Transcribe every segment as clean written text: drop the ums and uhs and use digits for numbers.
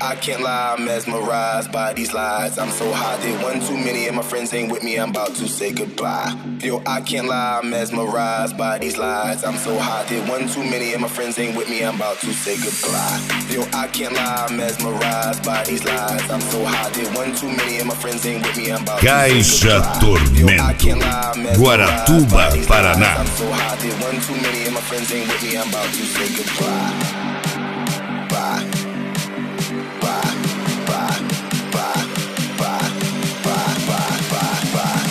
I can't lie, I'm mesmerized by these lies. I'm so high, did one too many and my friends ain't with me, I'm about to say goodbye. Yo, I can't lie, I'm mesmerized by these lies. I'm so high, did one too many and my friends ain't with me, I'm about to say goodbye. Yo, I can't lie, I'm mesmerized by these lies. I'm so high, did one too many and my friends ain't with me, I'm about to say Caixa goodbye. Tormento, Guaratuba, Paraná. I'm so high, did one too many and my friends ain't with me, I'm about to say goodbye. Bye. Bye. Bye. Bye. Bye. Bye. Bye.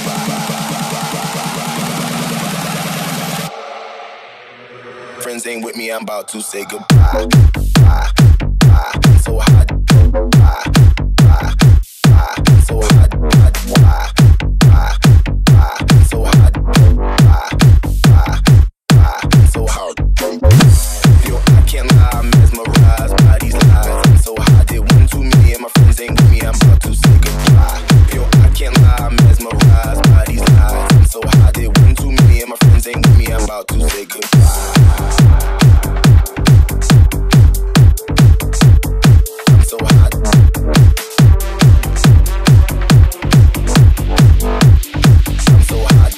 Bye. Friends ain't with me, I'm about to say goodbye. Bye. Bye. So high. Bye. Bye. Bye. So high. Bye. Bye. Bye. So high. Bye. Bye. Bye. So high. Yo, I can't lie, I'm mesmerized by these lies. I'm so high, did one too many and my friends ain't with me, I'm about to say goodbye. Yo, I can't lie, I'm mesmerized by these lies. I'm so high, did one too many and my friends ain't with me, I'm about to say goodbye. I'm so high. I'm so high,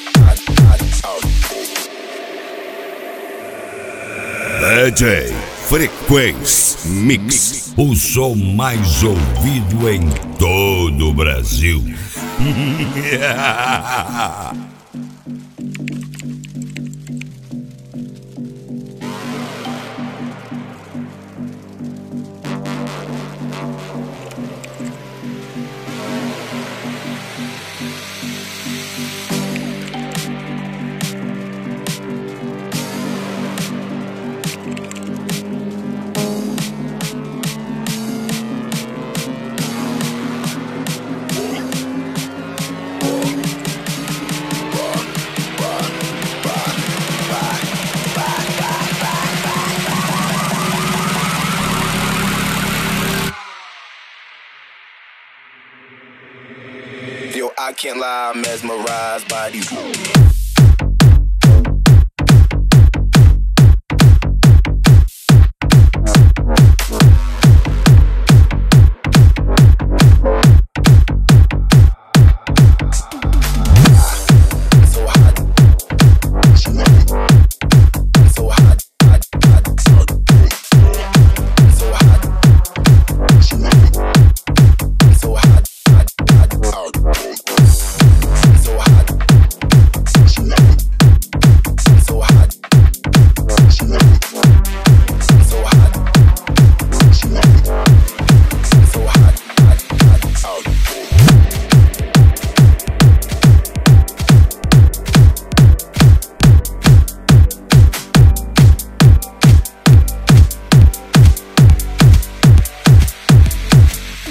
DJ Frequência Mix, o som mais ouvido em todo o Brasil. Yo, I can't lie, I'm mesmerized by these.